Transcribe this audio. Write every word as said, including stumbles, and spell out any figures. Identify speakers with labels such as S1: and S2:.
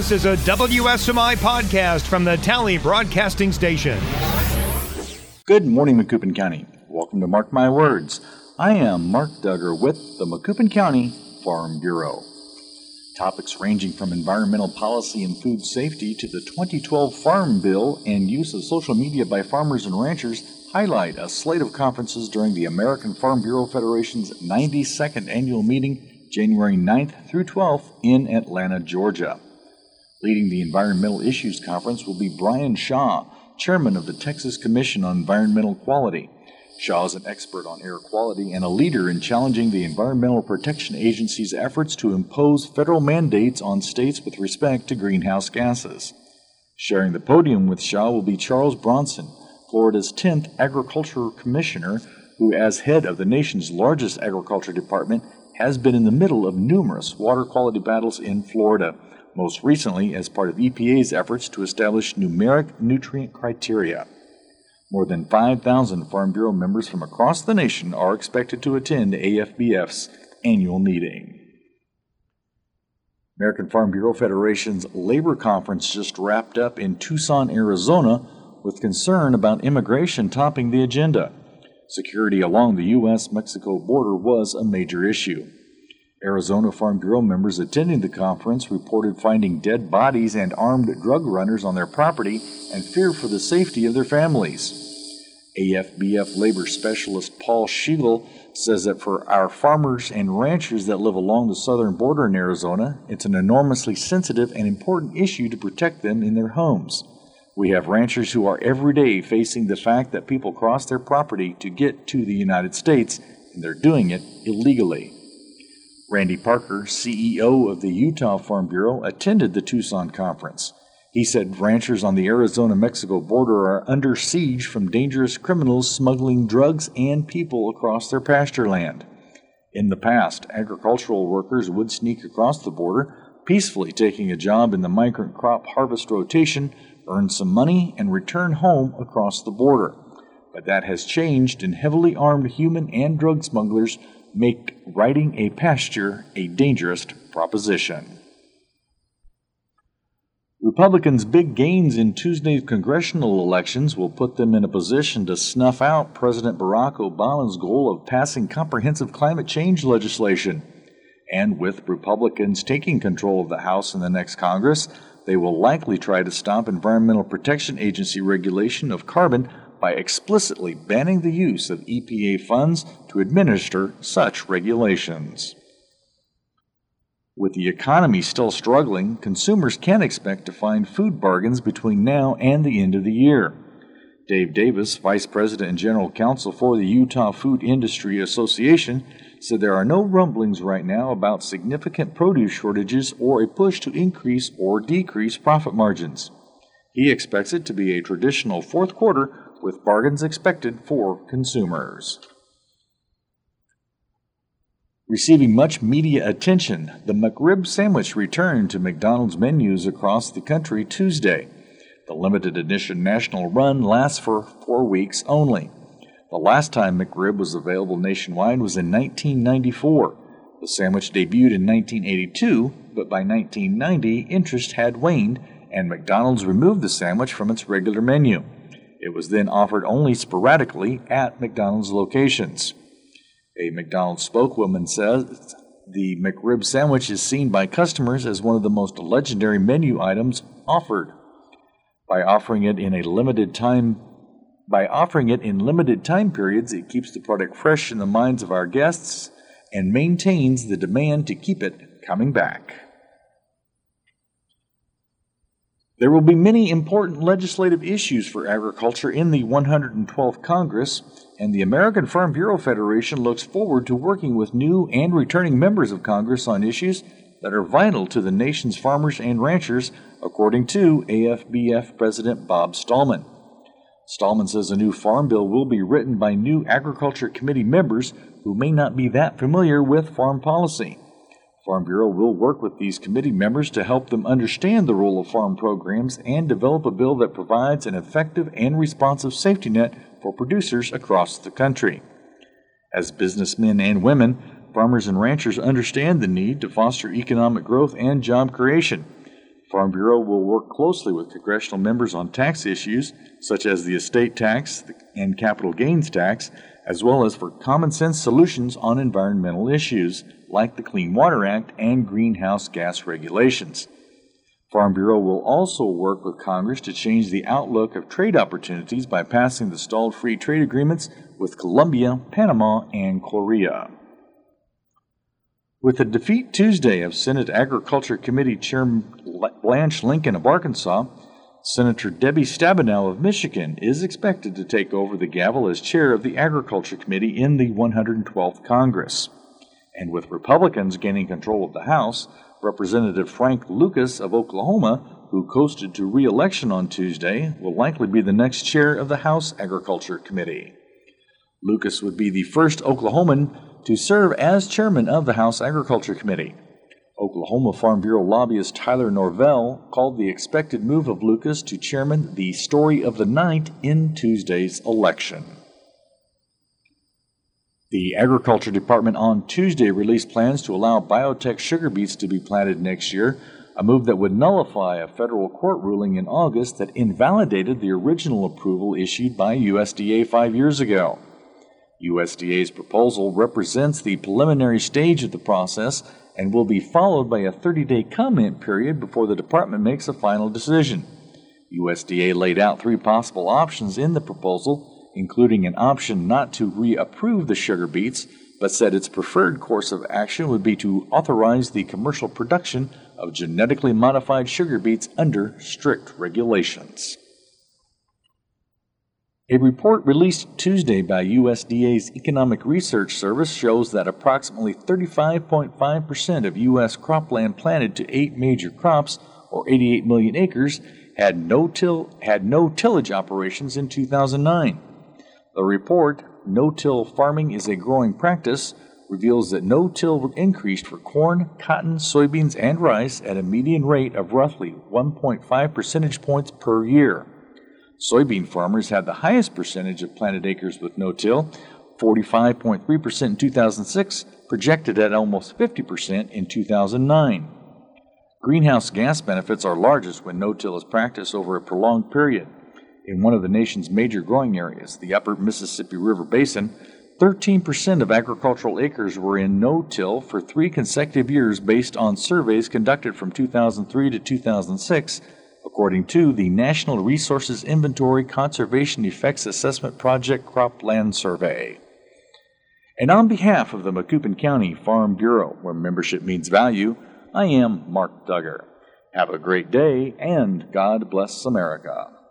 S1: This is a W S M I podcast from the Tally Broadcasting Station.
S2: Good morning, Macoupin County. Welcome to Mark My Words. I am Mark Duggar with the Macoupin County Farm Bureau. Topics ranging from environmental policy and food safety to the twenty twelve Farm Bill and use of social media by farmers and ranchers highlight a slate of conferences during the American Farm Bureau Federation's ninety-second annual meeting, January ninth through twelfth in Atlanta, Georgia. Leading the Environmental Issues Conference will be Brian Shaw, chairman of the Texas Commission on Environmental Quality. Shaw is an expert on air quality and a leader in challenging the Environmental Protection Agency's efforts to impose federal mandates on states with respect to greenhouse gases. Sharing the podium with Shaw will be Charles Bronson, Florida's tenth Agriculture Commissioner, who, as head of the nation's largest agriculture department, has been in the middle of numerous water quality battles in Florida, most recently as part of E P A's efforts to establish numeric nutrient criteria. More than five thousand Farm Bureau members from across the nation are expected to attend A F B F's annual meeting. American Farm Bureau Federation's Labor Conference just wrapped up in Tucson, Arizona, with concern about immigration topping the agenda. Security along the U S Mexico border was a major issue. Arizona Farm Bureau members attending the conference reported finding dead bodies and armed drug runners on their property and fear for the safety of their families. A F B F labor specialist Paul Schiegel says that for our farmers and ranchers that live along the southern border in Arizona, it's an enormously sensitive and important issue to protect them in their homes. We have ranchers who are every day facing the fact that people cross their property to get to the United States, and they're doing it illegally. Randy Parker, C E O of the Utah Farm Bureau, attended the Tucson conference. He said ranchers on the Arizona-Mexico border are under siege from dangerous criminals smuggling drugs and people across their pasture land. In the past, agricultural workers would sneak across the border, peacefully taking a job in the migrant crop harvest rotation, earn some money, and return home across the border. But that has changed, and heavily armed human and drug smugglers make riding a pasture a dangerous proposition. Republicans' big gains in Tuesday's congressional elections will put them in a position to snuff out President Barack Obama's goal of passing comprehensive climate change legislation. And with Republicans taking control of the House in the next Congress, they will likely try to stop Environmental Protection Agency regulation of carbon by explicitly banning the use of E P A funds to administer such regulations. With the economy still struggling, consumers can expect to find food bargains between now and the end of the year. Dave Davis, Vice President and General Counsel for the Utah Food Industry Association, said there are no rumblings right now about significant produce shortages or a push to increase or decrease profit margins. He expects it to be a traditional fourth quarter with bargains expected for consumers. Receiving much media attention, the McRib sandwich returned to McDonald's menus across the country Tuesday. The limited edition national run lasts for four weeks only. The last time McRib was available nationwide was in nineteen ninety-four. The sandwich debuted in nineteen eighty-two, but by nineteen ninety, interest had waned, and McDonald's removed the sandwich from its regular menu. It was then offered only sporadically at McDonald's locations. A McDonald's spokeswoman says the McRib sandwich is seen by customers as one of the most legendary menu items offered. By offering it in a limited time, by offering it in limited time periods, it keeps the product fresh in the minds of our guests and maintains the demand to keep it coming back. There will be many important legislative issues for agriculture in the one hundred twelfth Congress, and the American Farm Bureau Federation looks forward to working with new and returning members of Congress on issues that are vital to the nation's farmers and ranchers, according to A F B F President Bob Stallman. Stallman says a new farm bill will be written by new Agriculture Committee members who may not be that familiar with farm policy. Farm Bureau will work with these committee members to help them understand the role of farm programs and develop a bill that provides an effective and responsive safety net for producers across the country. As businessmen and women, farmers and ranchers understand the need to foster economic growth and job creation. Farm Bureau will work closely with congressional members on tax issues such as the estate tax and capital gains tax, as well as for common sense solutions on environmental issues like the Clean Water Act and greenhouse gas regulations. Farm Bureau will also work with Congress to change the outlook of trade opportunities by passing the stalled free trade agreements with Colombia, Panama, and Korea. With the defeat Tuesday of Senate Agriculture Committee Chairman Blanche Lincoln of Arkansas, Senator Debbie Stabenow of Michigan is expected to take over the gavel as chair of the Agriculture Committee in the one hundred twelfth Congress. And with Republicans gaining control of the House, Representative Frank Lucas of Oklahoma, who coasted to re-election on Tuesday, will likely be the next chair of the House Agriculture Committee. Lucas would be the first Oklahoman to serve as chairman of the House Agriculture Committee. Oklahoma Farm Bureau lobbyist Tyler Norvell called the expected move of Lucas to chairman the story of the night in Tuesday's election. The Agriculture Department on Tuesday released plans to allow biotech sugar beets to be planted next year, a move that would nullify a federal court ruling in August that invalidated the original approval issued by U S D A five years ago. U S D A's proposal represents the preliminary stage of the process and will be followed by a thirty-day comment period before the department makes a final decision. U S D A laid out three possible options in the proposal, including an option not to reapprove the sugar beets, but said its preferred course of action would be to authorize the commercial production of genetically modified sugar beets under strict regulations. A report released Tuesday by U S D A's Economic Research Service shows that approximately thirty-five point five percent of U S cropland planted to eight major crops, or eighty-eight million acres, had no till had no tillage operations in two thousand nine. The report, No-Till Farming is a Growing Practice, reveals that no-till increased for corn, cotton, soybeans, and rice at a median rate of roughly one point five percentage points per year. Soybean farmers had the highest percentage of planted acres with no-till, forty-five point three percent in two thousand six, projected at almost fifty percent in two thousand nine. Greenhouse gas benefits are largest when no-till is practiced over a prolonged period. In one of the nation's major growing areas, the upper Mississippi River Basin, thirteen percent of agricultural acres were in no-till for three consecutive years based on surveys conducted from two thousand three to two thousand six, according to the National Resources Inventory Conservation Effects Assessment Project Cropland Survey. And on behalf of the Macoupin County Farm Bureau, where membership means value, I am Mark Duggar. Have a great day, and God bless America.